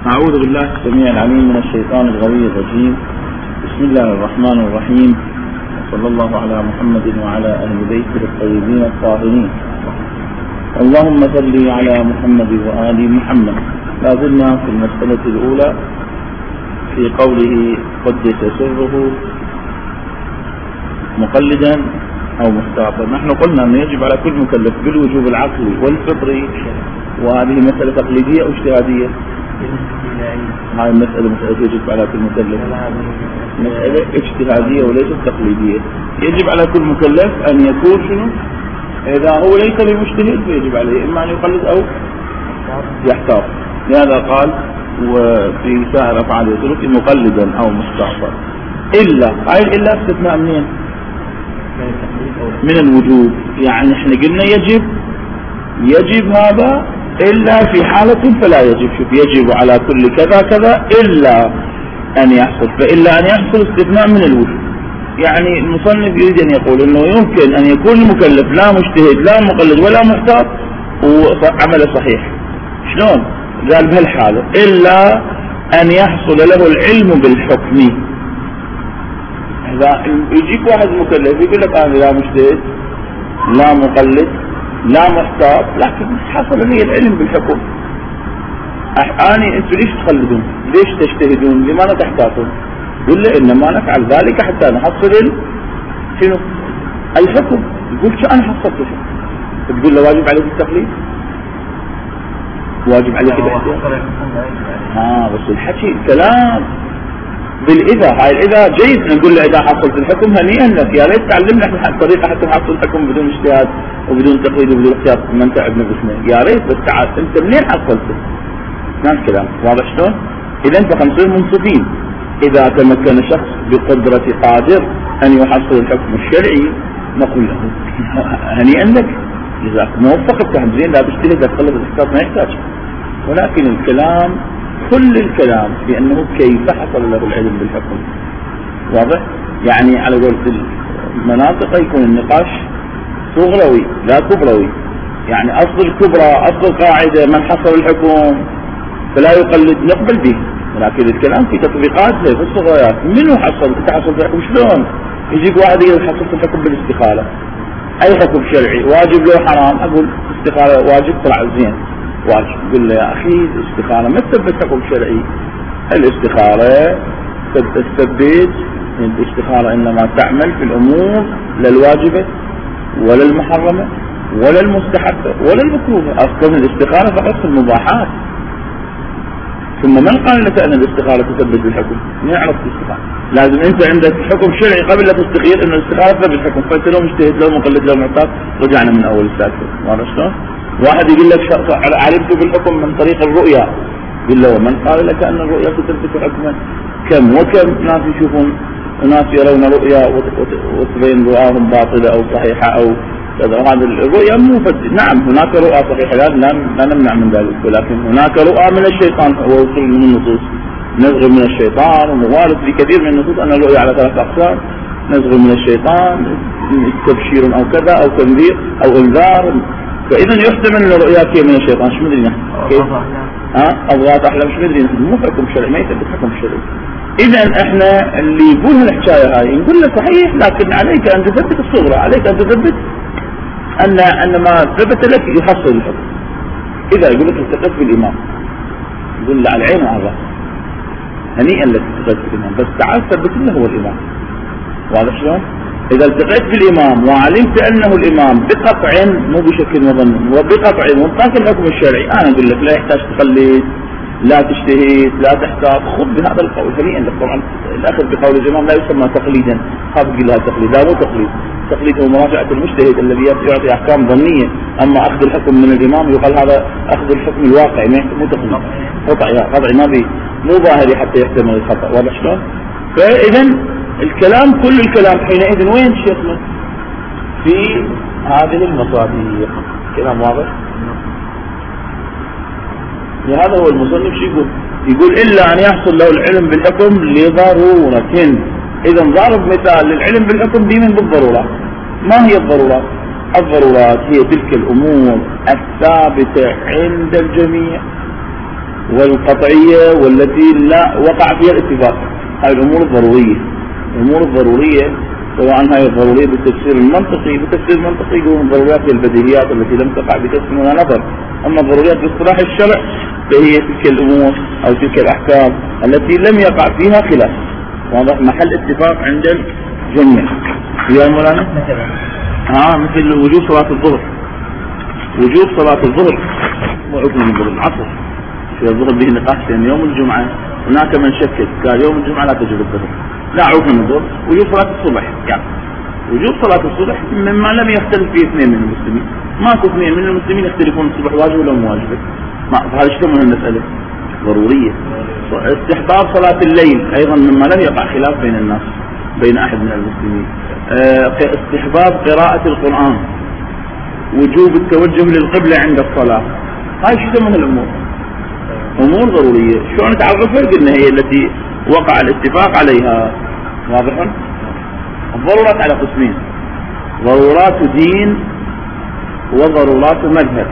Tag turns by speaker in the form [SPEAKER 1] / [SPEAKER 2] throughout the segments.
[SPEAKER 1] أعوذ بالله السميع العليم من الشيطان الغوي الرجيم. بسم الله الرحمن الرحيم، وصلى الله على محمد وعلى أهل بيته الطيبين الطاهرين. اللهم صل على محمد وآل محمد. لا زلنا في المسألة الأولى في قوله قدس سره مقلدا أو مستعطا. نحن قلنا أنه يجب على كل مكلف بالوجوب العقلي والفطري، وهذه مسألة تقليدية أو اجتهادية؟ هاي مسألة يجب على كل مكلف، مسألة اجتهادية وليست تقليدية. يجب على كل مكلف أن يكون شنو؟ إذا هو ليس بمجتهد فيجب عليه إما أن يقلد أو يحتاط. لهذا قال وفي سائر أفعال يسلك مقلدا أو مستعطا. إلا هاي الإلا استثناء منين؟ من الوجوب. يعني احنا قلنا يجب هذا إلا في حالة فلا يجب. شوف، يجب على كل كذا كذا إلا أن يحصل، فإلا أن يحصل استثناء من الوجوب. يعني المصنف يريد أن يقول أنه يمكن أن يكون المكلف لا مجتهد لا مقلد ولا محتاط وعمله صحيح. شلون؟ قال بهالحالة إلا أن يحصل له العلم بالحكم. إذا يجيك واحد مكلف يقول لك أنا لا مجتهد لا مقلد لا محتاط، لكن حصل لي العلم بالحكم. أنتوا ليش تقلدون؟ ليش تجتهدون؟ لماذا تحتاطون؟ يقول له إنما نفعل ذلك حتى نحصل شنو؟ الحكم. يقول شو أنا حصلت الحكم؟ تقول له واجب عليك التقليد؟ واجب عليك الاحتياط؟ بس الحكي كلام بالإذا. هاي الإذا جيد نقول له إذا حصلت الحكم هنيئا لك، يا ريت تعلمنا احنا طريقة حتى نحصل الحكم بدون اجتهاد وبدون تقليد وبدون احتياط ما نتعب نفسنا. يا ريت بس تعال انت منين حصلته؟ ما الكلام واضح شلون؟ إذا انت خمسين منصفين. إذا تمكن شخص بقدرة قادر أن يحصل الحكم الشرعي نقول له هنيئا لك، جزاك موفق التهم زين، لا تجتهد لا تقلد الاحتياط ما يحتاج. ولكن الكلام كل الكلام بأنه كيف حصل له العلم بالحكم. واضح؟ يعني على قول المناطق يكون النقاش صغروي لا كبروي. يعني أصل الكبرى أصل القاعدة من حصل الحكم فلا يقلد نقبل به، ولكن الكلام في تطبيقات زي في الصغيرات. منو حصل؟ انت حصلت الحكم شلون؟ يجيك واحد يقول حصلت الحكم بالاستخالة. أي حكم شرعي واجب له حرام؟ أقول استخالة واجب طلع زين واجب. يقول له يا أخي الاستخارة ما تثبت حكم شرعي. الاستخارة تثبت، الاستخارة إنما تعمل في الأمور لا الواجبة ولا المحرمة ولا المستحبة ولا المكروهة. أصلا الاستخارة فقط في المباحات. ثم من قال لك أن الاستخارة تثبت بالحكم؟ من يعرف الاستخارة؟ لازم أنت عندك حكم شرعي قبل لا تستخير أن الاستخارة تثبت بالحكم. فأنت لو مجتهد لو مقلد لو معتاد رجعنا من أول السالفة. واضح شلون؟ واحد يقول لك علمت بالحكم من طريق الرؤيا، يقول له ومن قال لك أن الرؤيا تثبت حكما؟ كم وكم ناس يشوفون وناس يرون رؤيا وتبين رؤاهم باطلة أو صحيحة أو كذا. وهذا الرؤيا مو نعم هناك رؤى صحيحة لا نمنع من ذلك، ولكن هناك رؤى من الشيطان هو وصول من النصوص. نزغ من الشيطان، وموارد في كثير من النصوص أن الرؤيا على ثلاث أقسام: نزغ من الشيطان، تبشير أو كذا أو تنذير أو إنذار. فإذا يحتمل أن رؤياك من الشيطان. شو مدري نحن كيف؟ أضغاث أحلام. شو مدري نحن مو حكم شرعي، ما يثبت حكم شرعي. إذا إحنا اللي يقول هالحكاية هاي نقول له صحيح، لكن عليك أن تثبت الصغرى، عليك أن تثبت أن ما ثبت لك يحصل الحكم. إذا يقول لك التقيت بالإمام، يقول له على العين وعلى الرأس هنيئا لك التقيت بالإمام، بس تعال ثبت له هو الإمام. واضح شلون؟ إذا التقيت بالإمام وعلمت أنه الإمام بقطع مو بشكل مظن وبقطع وانطاك الحكم الشرعي، أنا أقول لك لا يحتاج تقلد لا تجتهد لا تحتاط، خذ بهذا القول هنيئا لك. طبعا الأخذ بقول الإمام لا يسمى تقليدا، خاف تقول لها تقليد، لا مو تقليد. تقليد هو مراجعة المجتهد الذي يعطي أحكام ظنية، أما أخذ الحكم من الإمام يقال هذا أخذ الحكم الواقعي مو تقليد. قطعي ما بي مو ظاهري حتى يحتمل الخطأ. واضح شلون؟ فإذا الكلام كل الكلام حينئذ وين شيخنا؟ في هذه المصادر. كلام واضح؟ لهذا هو المصنف شو يقول إلا أن يحصل له العلم بالحكم لضرورة. إذا ضرب مثال للعلم بالحكم دي من بالضرورات. ما هي الضرورات؟ الضرورات هي تلك الأمور الثابتة عند الجميع والقطعية والتي لا وقع فيها الاتفاق. هاي الأمور الضرورية. الأمور الضرورية سواء هاي الضرورية بالتفسير المنطقي، بالتفسير المنطقي يقولون الضروريات هي البديهيات التي لم تقع بكسب ولا نظر، أما الضروريات باصطلاح الشرع فهي تلك الأمور أو تلك الأحكام التي لم يقع فيها خلاف، واضح، محل اتفاق عند الجميع. يا مولانا مثل وجوب صلاة الظهر، وجوب صلاة الظهر وركن من ظهر العصر، في الظهر به نقاش لأن يوم الجمعة هناك من شكك قال يوم الجمعة لا تجب الظهر، لا ركن من الظهر. وجوب صلاة الصبح، يعني وجوب صلاة الصبح مما لم يختلف فيه اثنين من المسلمين، ماكو اثنين من المسلمين يختلفون الصبح واجب ولا مو واجب، هذا ايش من المسألة ضرورية. استحباب صلاة الليل أيضا مما لم يقع خلاف بين الناس بين أحد من المسلمين. استحباب قراءة القرآن، وجوب التوجه للقبلة عند الصلاة، هاي شو من الأمور أمور ضرورية. شلون نتعرفها؟ قلنا هي التي وقع الاتفاق عليها، واضح. الضرورات على قسمين، ضرورات دين وضرورات مذهب.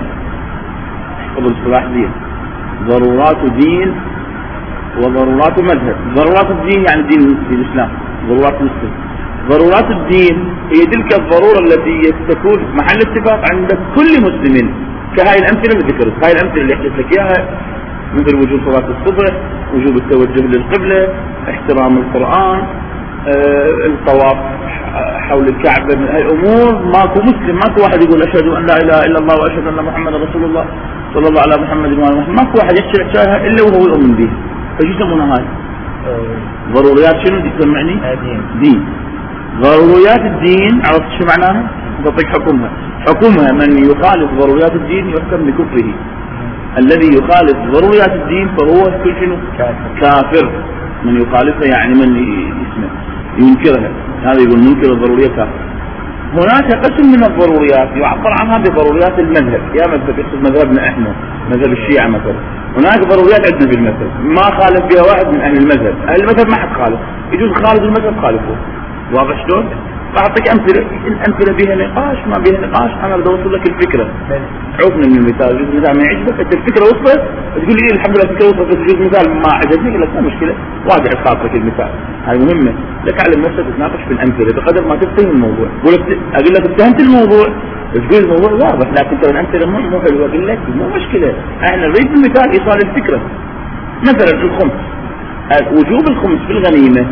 [SPEAKER 1] قبل الصلاح دين، ضرورات دين وضرورات مذهب. ضرورات الدين يعني دين الإسلام، ضرورات مسلم. ضرورات الدين هي تلك الضرورة التي تكون محل اتفاق عند كل مسلم، كهاي الأمثلة اللي ذكرت، هاي الأمثلة اللي حكيت لك إياها، مثل وجوب صلاة الصبح، وجوب التوجه للقبلة، احترام القرآن، الطواف حول الكعبة. من هاي أمور ماكو مسلم، ماكو واحد يقول أشهد أن لا إله إلا الله وأشهد أن محمد رسول الله صلى الله على محمد وعلى محمد، ماكو واحد يحكي حكاية إلا وهو يؤمن به. فشو يسمونها هاي؟ ضروريات شنو تسمعني؟ دين. ضروريات الدين عرفت شو معناها؟ تعطيك حكمها. حكمها من يخالف ضروريات الدين يحكم بكفره. الذي يخالف ضروريات الدين فهو كل شنو؟ كافر. من يخالفها يعني من اسمه ينكرها، هذا يقول منكر الضرورية كافر. هناك قسم من الضروريات يعبر عنها بضروريات المذهب، يا مذهب يقصد مذهبنا احنا، مذهب الشيعة مثلا. هناك ضروريات عندنا في المذهب ما خالف بها واحد من اهل المذهب، اهل المذهب ما حد خالف، يجوز خالف المذهب خالفه، واضح شلون؟ بعطيك امثله، الامثله بها نقاش ما بها نقاش، انا بدي اوصل لك الفكره. عوفنا من المثال، يجوز مثال ما يعجبك انت الفكره وصلت تقول لي الحمد لله الفكره وصلت، يجوز مثال ما عجبني اقول لك مو مشكله، واضح خاطرك المثال، هاي مهمه لك على نفسك تتناقش في الامثله بقدر ما تفهم الموضوع. اقول لك فهمت الموضوع تقول الموضوع واضح، لكن ترى الامثله مو حلوه، اقول لك مو مشكله، احنا نريد بالمثال ايصال الفكره. مثلا الخمس، وجوب الخمس في الغنيمه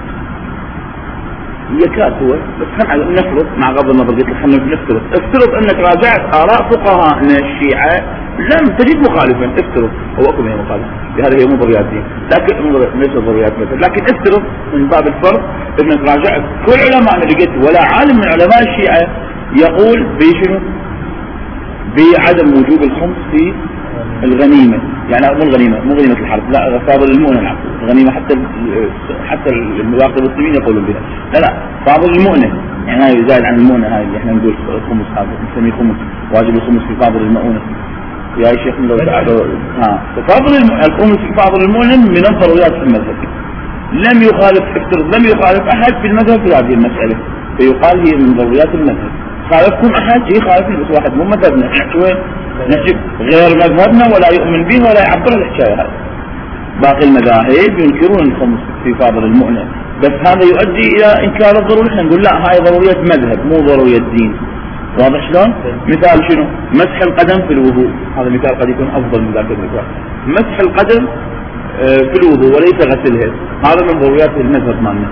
[SPEAKER 1] يكاد هو، بس خلينا نفرض مع غض النظر، قلت لك خلينا نفترض، افترض انك راجعت اراء فقهاء الشيعة لم تجد مخالفا، افترض هو اكو هي مخالفة، هذه هي مو ضروريات دين، لكن ليس ضروريات مثل، لكن افترض من باب الفرض انك راجعت كل علماء اللي لقيت ولا عالم من علماء الشيعة يقول بشنو؟ بعدم وجوب الخمس في الغنيمة، يعني مو الغنيمة، مو غنيمة الحرب، لا فاضل المؤنة، الغنيمة حتى المواقف المسلمين يقولون بها، لا فاضل المؤنة، يعني هاي زائد عن المؤنة، هاي اللي احنا نقول الخمس، هذا نسميه خمس، واجب الخمس في فاضل المؤنة. يا شيخ لو ففاضل الخمس في فاضل المؤنة من الضروريات في المذهب، لم يخالف احد في المذهب في هذه المسألة، فيقال هي من ضروريات المذهب. خالفكم احد خالفني بس واحد مو مذهبنا، نحكي وين؟ نحكي غير مذهبنا ولا يؤمن به ولا يعبر الحكايه هذه. باقي المذاهب ينكرون الخمس في فاضل المؤنة، بس هذا يؤدي الى انكار الضروري، احنا نقول لا هاي ضرورية مذهب مو ضرورية دين، واضح شلون؟ مثال شنو؟ مسح القدم في الوضوء، هذا مثال قد يكون افضل من ذاك المثال. مسح القدم في الوضوء وليس غسلها، هذا من ضروريات المذهب مالنا.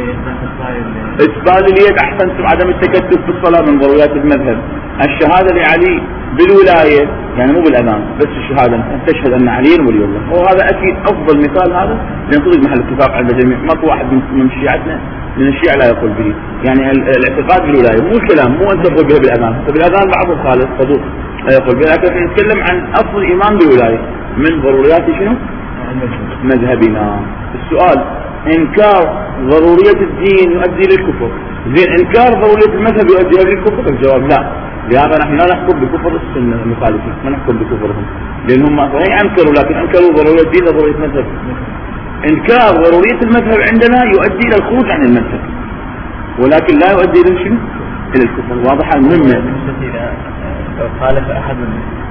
[SPEAKER 1] إسبال اليد أحسنتم، عدم التكتف في الصلاة من ضروريات المذهب. الشهادة لعلي بالولاية، يعني مو بالأذان بس الشهادة، أن تشهد أن علي ولي الله، وهذا أكيد أفضل مثال هذا لأن طريق محل اتفاق عند الجميع، ماكو واحد من شيعتنا من الشيعة لا يقول به، يعني الاعتقاد بالولاية مو الكلام، مو أن تقول به بالأذان، فبالأذان بعض خالد صدوق لا يقول به، لكن نتكلم عن أصل الإيمان بالولاية من ضروريات شنو؟ مذهبنا. السؤال إنكار ضرورية الدين يؤدي للكفر، زين إنكار ضرورية المذهب يؤدي للكفر؟ الجواب لا، لهذا نحن لا نحكم بكفر السنة المخالفين، ما نحكم بكفرهم، لأنهم صحيح أنكروا لكن أنكروا ضرورية الدين وضرورية المذهب. إنكار ضرورية المذهب عندنا يؤدي إلى الخروج عن المذهب، ولكن لا يؤدي إلى شنو؟ إلى الكفر، واضحة المهمة.
[SPEAKER 2] لو خالف أحد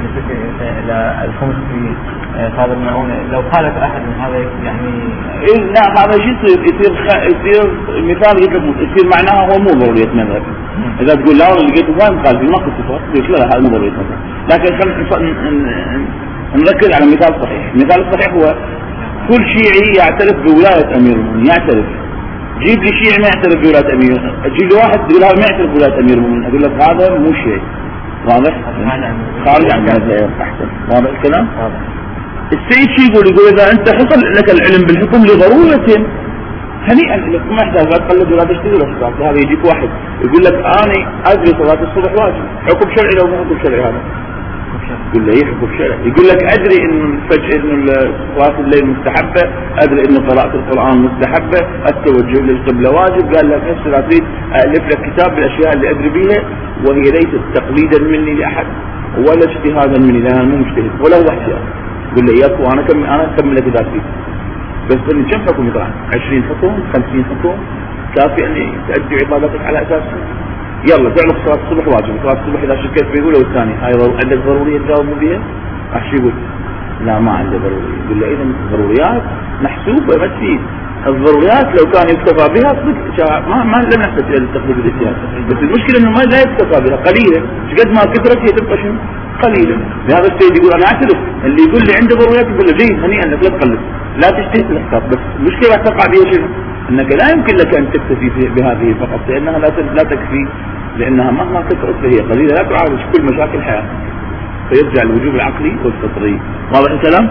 [SPEAKER 2] الخمس في هذا المعونة لو خالف أحد من هذا يعني
[SPEAKER 1] نعم هذا شيء يصير مثال يصير معناها هو مو ضرورية مذهب. إذا تقول لا والله لقيته فاهم قال في ما كنت ليش لا هذا مو ضرورية مذهب. لكن خلينا نركز على مثال صحيح. المثال الصحيح هو كل شيعي يعترف بولاية أمير المؤمنين يعترف. جيب لي شيعي ما يعترف بولاية أمير، جيب لي واحد تقول هذا ما يعترف بولاية أمير المؤمنين أقول لك هذا مو شيعي. واضح؟ خارج عن المذهب. أحسن. واضح الكلام؟ السيد شي يقول إذا أنت حصل لك العلم بالحكم لضرورة هنيئا لك ما يحتاج لا تقلد ولا تشتغل الصلاة. هذا يجيك واحد يقول لك أنا أدري صلاة الصبح واجب حكم شرعي لو مو حكم شرعي هذا يقول له حكم شرعي. يقول لك أدري إنه صلاة الليل مستحبة، أدري إنه قراءة القرآن مستحبة، التوجه للقبلة واجب. قال لك نفس العفريت ألف لك كتاب بالأشياء اللي أدري بها وهي ليست تقليدا مني لأحد ولا اجتهادا مني لأنا مو مجتهد ولا هو احتياط. يقول لي إياك وأنا أكمل لك ذاتي بس إني كم حكم يطلع 20 حكم 50 حكم كافي أني تأدي عبادتك على أساسه. يلا تعرف صلاة الصبح واجب، صلاة الصبح إذا شكيت بيقول له الثاني هاي عندك ضرورية تجاوب بها؟ راح يقول لا ما عنده ضرورية. يقول له إذا الضروريات محسوبة ما تفيد. الضروريات لو كان يكتفى بها صدق ما لم نحتاج إلى التقليد والاجتهاد. بس المشكلة إنه ما لا يكتفى بها قليلة، قد ما كثرت هي تبقى شنو؟ قليلا. لهذا السيد يقول أنا أعترف اللي يقول لي عنده ضروريات يقول له جيد هنيئا أنك لا تقلد لا تجتهد في الحساب. بس المشكلة راح تقع بها شنو؟ أنك لا يمكن لك أن تكتفي بهذه فقط لأنها لا تكفي، لأنها مهما كثرت فهي قليلة لا تعالج كل مشاكل الحياة فيرجع الوجوب العقلي والفطري. واضح الكلام؟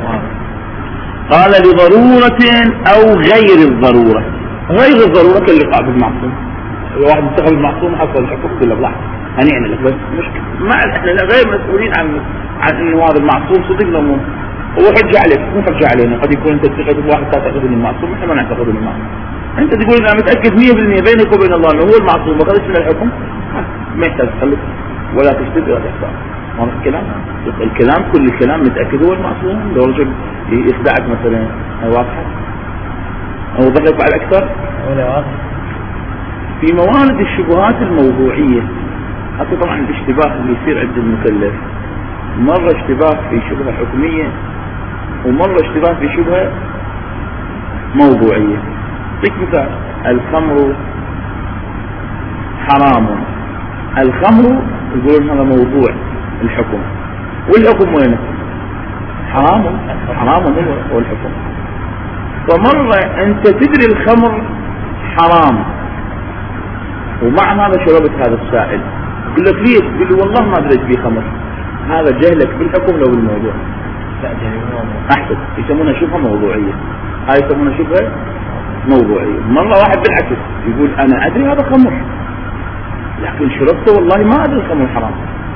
[SPEAKER 1] قال لضرورة أو غير الضرورة. غير الضرورة كاللقاء بالمعصوم. واحد اتخذ المعصوم حصل الحكم كل لحظة هنيئا لك بس مشكلة ما احنا غير مسؤولين عن انه هذا المعصوم صدق لو مو هو حجة عليك مو حجة علينا. قد يكون انت تعتقد واحد تعتقد انه المعصوم احنا ما نعتقد انه المعصوم. انت تقول انا متأكد 100% بينك وبين الله انه هو المعصوم وخلص من الحكم ما يحتاج تخلص ولا تشتد ولا تحتاج. واضح الكلام؟ الكلام كل الكلام متأكد هو المعصوم. لو رجل يخدعك مثلا واضحة اوضح لك بعد اكثر
[SPEAKER 2] ولا واضح
[SPEAKER 1] في موارد الشبهات الموضوعية. حتى طبعا الاشتباه اللي يصير عند المكلف مرة اشتباه في شبهة حكمية ومرة اشتباه في شبهة موضوعية. لك مثال الخمر حرام. الخمر يقولون هذا موضوع الحكم والحكم وينه؟ حرام هو الحكم. فمرة انت تدري الخمر حرام ومع هذا شربت هذا السائل يقول لك ليش؟ يقول له والله ما ادريت فيه خمر. هذا جهلك بالحكم لو بالموضوع.
[SPEAKER 2] لا جهل
[SPEAKER 1] احسن يسمونها شبهة موضوعية. هاي يسمونها شبهة موضوعية. مرة واحد بالعكس يقول انا ادري هذا خمر لكن شربته والله ما ادري الخمر حرام.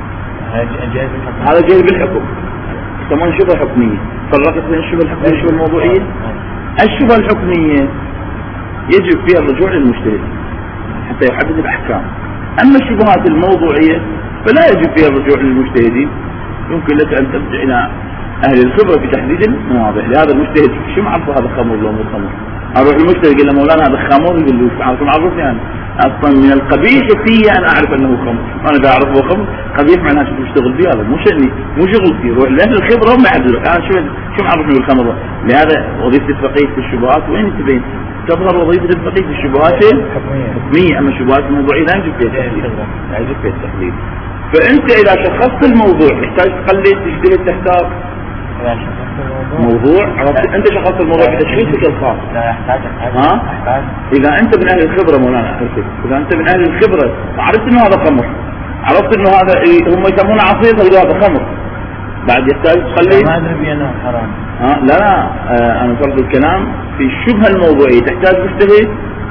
[SPEAKER 1] هذا جهل بالحكم يسمونها شبهة حكمية. فرقت بين الشبهة الحكمية والشبهة الموضوعية. الشبهة الحكمية يجب فيها الرجوع للمجتهد حتى يحدد الأحكام. أما الشبهات الموضوعية فلا يجب فيها الرجوع للمجتهدين. يمكن لك أن ترجع إلى أهل الخبرة في تحديد المواضيع. لهذا المجتهد شو معرفه هذا خمر ولا مو خمر؟ أروح المجتهد يقول له مولانا هذا خمر يقول له عارف معرفني أنا أصلا من القبيح فيه أنا أعرف أنه خمر. أنا إذا أعرفه خمر قبيح معناه شو تشتغل فيه هذا مو شأني مو شغل فيه. روح لأهل الخبرة هم يحددوا لك أنا شو معرفني بالخمر. لهذا وظيفة الفقيه في الشبهات وين تبين؟ تظهر وظيفة الفقيه في الشبهات الحكمية. أما الشبهات الموضوعية لا يجب فيها التحليل. فأنت إذا شخصت الموضوع يحتاج تقلد تجتهد تحتاج موضوع. أنت شخصت الموضوع بتشخيصك الخاص.
[SPEAKER 2] لا يحتاج
[SPEAKER 1] إذا أنت من أهل الخبرة مولانا إذا أنت من أهل الخبرة عرفت إنه هذا خمر عرفت إنه هذا هم يسمونه عصير يقولوا هذا خمر بعد يحتاج تقلد
[SPEAKER 2] ما أدري بأنه حرام.
[SPEAKER 1] لا أنا فرض الكلام في الشبهة الموضوعية تحتاج مجتهد.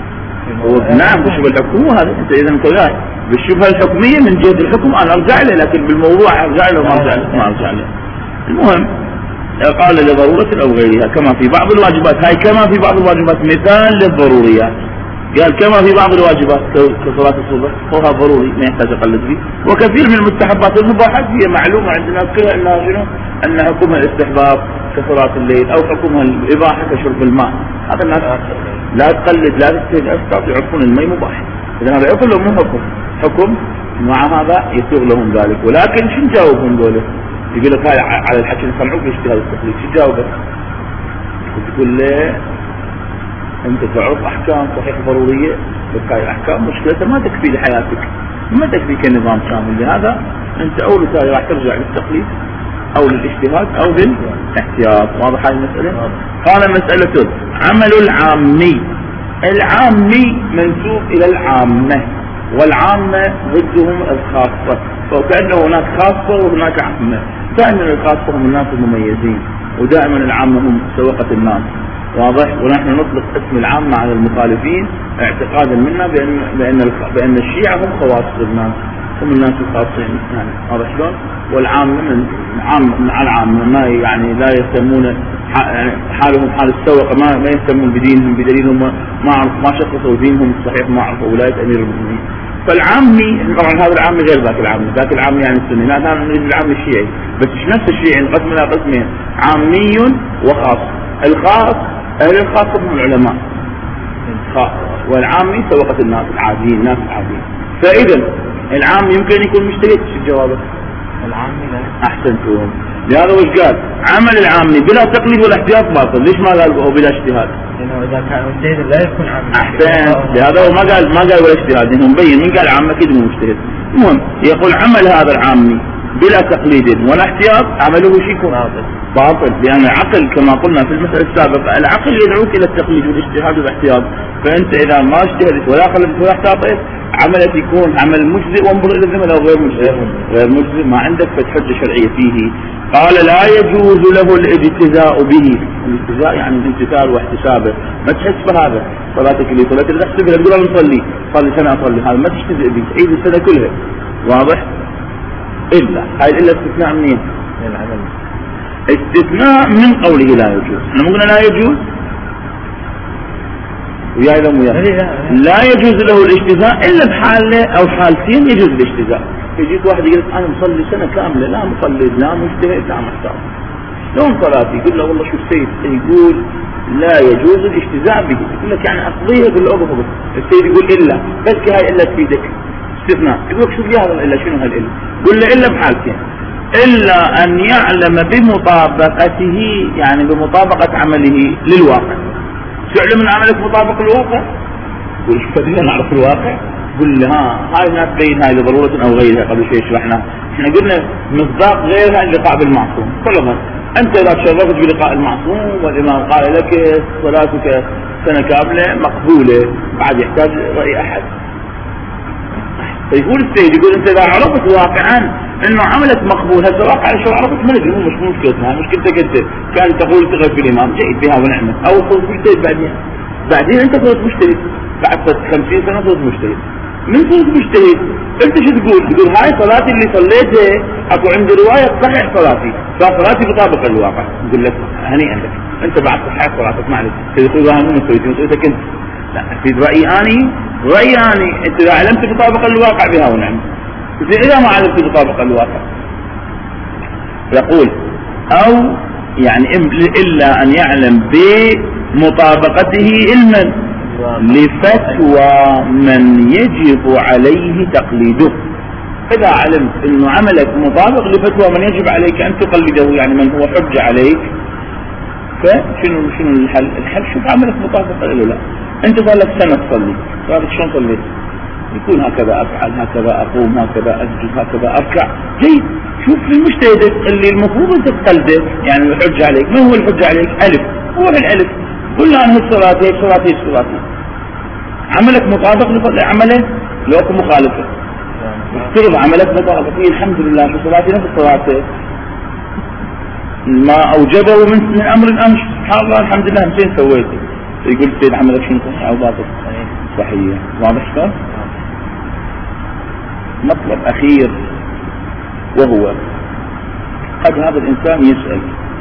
[SPEAKER 1] نعم بالشبهة الحكمية هذا أنت إذا كذلك بالشبهة الحكمية من جهة الحكم أنا أرجع له لكن بالموضوع أرجع له ما أرجع له. المهم قال لضرورة أو غيرها كما في بعض الواجبات. هاي كما في بعض الواجبات مثال للضروريات. قال كما في بعض الواجبات كصلاة الصبح هو ضروري ما يحتاج أقلد فيه. وكثير من المستحبات والمباحات هي معلومة عند الناس كلها أنها شنو؟ أن حكمها الاستحباب كصلاة الليل أو حكمها الإباحة كشرب الماء. هذا الناس لا تقلد لا تجتهد أسباب يعرفون الماء مباح. إذا هذا يقول لهم مو حكم مع هذا يسوغ لهم ذلك. ولكن شو نجاوبهم دول؟ يقول لك هاي على الحكي اللي سمعوك باجتهاد التقليد، شو تجاوبه؟ تقول له انت تعرف احكام صحيح ضروريه، بس هاي الاحكام مشكلتها ما تكفي لحياتك، ما تكفي كنظام شامل، لهذا انت اول شيء راح ترجع للتقليد او للاجتهاد او للاحتياط. واضح هاي المساله؟ قال مساله عمل العامي. العامي منسوب الى العامه، والعامه ضدهم الخاصه، فكأنه هناك خاصه وهناك عامه. دائما الخاصه هم الناس المميزين، ودائما العامه هم سوقة الناس. واضح؟ ونحن نطلق اسم العامة على المخالفين اعتقادا منا بأن الشيعة هم خواص الناس، هم الناس الخاصين. يعني واضح شلون؟ والعامة من العامة ما يعني لا يهتمون، يعني حالهم حال السوقة، ما يهتمون بدينهم، بدليلهم ما شخصوا دينهم الصحيح، ما عرفوا ولاية أمير المؤمنين. فالعامي طبعا هذا العامي غير ذاك العامي، ذاك العامي يعني السني، لا هذا نريد العامي الشيعي، بس نفس الشيعي نقسم إلى قسمين، عامي وخاص. الخاص أهل الخاصة هم العلماء، والعامي سوقة الناس العاديين، الناس العاديين. فإذا العام يمكن يكون مجتهد. شو جوابك؟
[SPEAKER 2] العامي لا.
[SPEAKER 1] أحسنتم. لهذا وش قال؟ عمل العامي بلا تقليد ولا احتياط باطل. ليش ما قال بلا اجتهاد؟
[SPEAKER 2] لأنه إذا كان مجتهد لا يكون عامي.
[SPEAKER 1] أحسن. لهذا هو ما قال ولا اجتهاد، لأنه مبين من قال عام أكيد إنه مجتهد. المهم يقول عمل هذا العامي بلا تقليد ولا احتياط عمله شيء باطل، لأن العقل كما قلنا في المسألة السابقة العقل يدعوك إلى التقليد والاجتهاد والاحتياط. فأنت إذا ما اجتهدت ولا قلدت ولا احتاطت عملك يكون عمل مجزئ، وانظر إلى الزمن أو غير مجزئ. غير مجزئ ما عندك حجة شرعية فيه. قال لا يجوز له الاجتزاء به. الاجتزاء يعني الامتثال واحتسابه، ما تحس بهذا صلاتك اللي صليت اللي تحسبها تقول أنا نصلي صلي سنة أصلي، هذا ما تجتزئ به، عيد السنة كلها. واضح؟ إلا هاي إلا استثناء منين؟ استثناء من قوله لا يجوز. احنا مو قلنا لا يجوز؟ وياي لو وياي لا يجوز له الاجتزاء الا بحاله او حالتين يجوز الاجتزاء. يجيك واحد يقول انا مصلي سنه كامله لا مقلد لا مجتهد لا محتاط، شلون صلاتي؟ يقول له والله شو السيد يقول لا يجوز الاجتزاء به. يقول لك يعني اقضيها، يقول له اقضي. السيد يقول الا، بس هاي الا تفيدك استثناء. يقول لك شوف لي هذا الا شنو هالالا؟ قل له الا بحالتين، إلا أن يعلم بمطابقته، يعني بمطابقة عمله للواقع. تعلم أن عملك مطابق للواقع؟ قل شو فدينا نعرف الواقع؟ قل هاي الناس بين هاي لضرورة أو غيرها. قبل شوي شرحنا احنا قلنا مصداق غيرها اللقاء بالمعصوم. فرضا أنت إذا تشرفت بلقاء المعصوم والإمام قال لك صلاتك سنة كاملة مقبولة، بعد يحتاج رأي أحد. فيقول السيد يقول أنت إذا عرفت واقعا انه عملك مقبول، هسه واقع شو عرفت ما ندري، مش مشكلتنا، مشكلتك انت كان تقول تغير في الامام جيد بها ونعمه، او صرت مجتهد بعدين انت صرت مجتهد بعد 50 سنه صرت مجتهد. من صرت مجتهد انت شو تقول هاي صلاتي اللي صليتها اكو عندي روايه تصحح صلاتي، فصلاتي بطابق الواقع. نقول لك هنيئا لك انت بعد صححت صلاتك، ما عليك تقول هاي مو مسويتك انت، لا في رايي اني انت اذا علمت بطابق الواقع بها ونعمه. إذا ما علمت بطابق الواقع يقول أو يعني إلا أن يعلم بمطابقته علما لفتوى من يجب عليه تقليده. إذا علمت أنه عملك مطابق لفتوى من يجب عليك أن تقلده، يعني من هو حجة عليك، فشنو الحل؟ الحل شوف عملك مطابق ولا لا. أنت صار لك سنة تصلي، صارت شلون صليت؟ يكون هكذا أفعل، هكذا أقوم، هكذا أسجد، هكذا أركع. جيد. شوف المجتهد اللي المفروض أنت تقلده، يعني الحجة عليك، ما هو الحجة عليك؟ ألف، هو الألف. قل له أنا صلاتي صلاتي. عملك مطابق لعمله لو أكو مخالفة. افترض عملك مطابق، الحمد لله في صلاتي نفس صلاتي، ما أوجبه من أمر الأمر سبحان الله الحمد لله همسين سويته. يقول سيد عملك شنو صحيح أو باطل؟ صحيح. واضح شلون؟ مطلب أخير وهو قد هذا الإنسان يسأل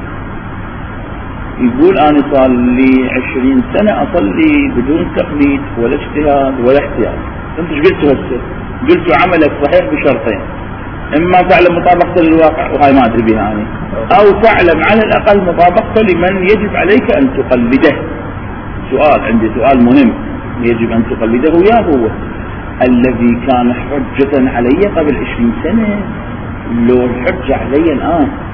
[SPEAKER 1] يقول أنا صار لي 20 سنة أصلي بدون تقليد ولا اجتهاد ولا احتياط. أنت ايش قلت هسه؟ قلت عملك صحيح بشرطين، إما تعلم مطابقته للواقع وهاي ما أدري بها أنا، أو تعلم على الأقل مطابقته لمن يجب عليك أن تقلده. عندي سؤال مهم يجب أن تقلده يا هو الذي كان حجة علي قبل 20 سنة لو الحجة علي الآن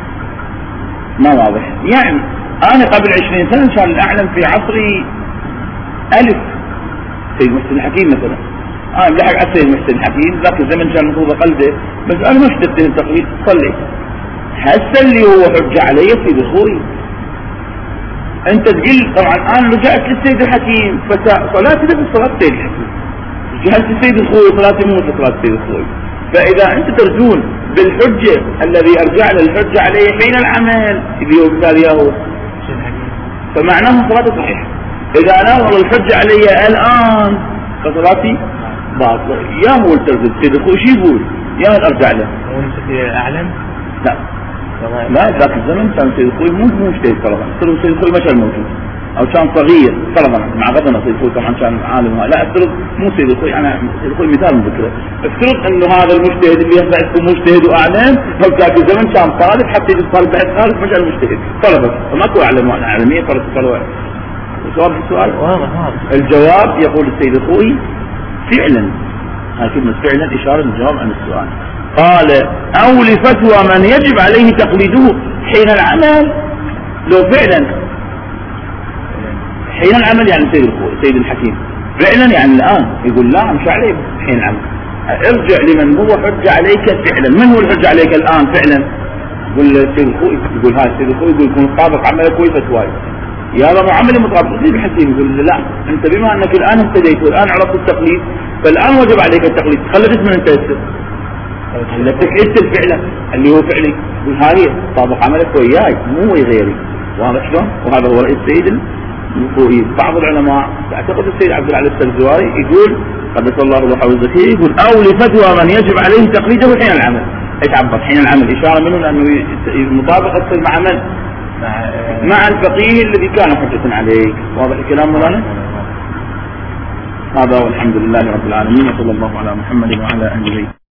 [SPEAKER 1] ما واضح. يعني انا قبل 20 سنة كان الاعلم في عصري الف سيد محسن الحكيم مثلا، انا ملحق على سيد محسن الحكيم، ذاك الزمن كان المفروض اقلده، بس انا ما اشتدت التقليد صلي. هسه اللي هو حجة علي سيد اخوي. انت تقول طبعا انا رجعت للسيد الحكيم فصلاتي مثل صلاة السيد الحكيم، جهلت السيد اخوي صلاتي مو مثل صلاة السيد اخوي. فاذا انت ترجون بالحجة الذي ارجع للحجة عليه حين العمل اللي هو مثال ياهو، فمعناه صلاتي صحيح. اذا انا والله الحجة علي الان فصلاتي باطلة. يا هو الترجم السيد اخوي شو يقول؟ يا ارجع له.
[SPEAKER 2] هو اعلم؟
[SPEAKER 1] لا لا ذاك الزمن كان سيد اخوي مو مجتهد فرضا، افترض سيد اخوي ما كان موجود او كان صغير فرضا، مع غضنا سيد اخوي طبعا كان عالم، لا افترض مو سيد اخوي، انا سيد اخوي مثال مذكره، افترض انه هذا المجتهد اللي يخدع اسمه مجتهد واعلم، ذاك الزمن كان طالب حتى يجي طالب بعد خالص ما كان مجتهد فرضا، فماكو اعلم وانا اعلميه فرضا. جواب السؤال
[SPEAKER 2] واضح.
[SPEAKER 1] الجواب يقول السيد اخوي فعلا، هاي كلمة فعلا اشارة للجواب عن السؤال. قال او لفتوى من يجب عليه تقليده حين العمل. لو فعلا حين العمل يعني سيد الخوي سيد الحكيم فعلا يعني الان يقول لا مش عليه حين العمل، ارجع لمن هو حجة عليك فعلا. من هو الحجة عليك الان فعلا؟ يقول سيد الخوي، يقول هاي سيد الخوي يقول يكون طابق عملك كويس فتواي يا هذا معاملة مطابق. سيد الحكيم يقول لا انت بما انك الان اهتديت والان عرفت التقليد فالان وجب عليك التقليد، خلت من انت يسر لك انت فعلا اللي هو فعلي، يقول هاي طابق عملك وياي مو ويا غيري. واضح شلون؟ وهذا هو رأي السيد الخوئي. بعض العلماء اعتقد السيد عبد العزيز السلزواري يقول قدس الله روحه وزكيه، يقول او لفتوى من يجب عليه تقليده حين العمل. ايش عبر حين العمل؟ اشاره منه لانه المطابقه تصير مع من؟ مع الفقيه الذي كان حجة عليك. واضح الكلام مولانا؟ هذا والحمد لله رب العالمين، وصلى الله على محمد وعلى اله.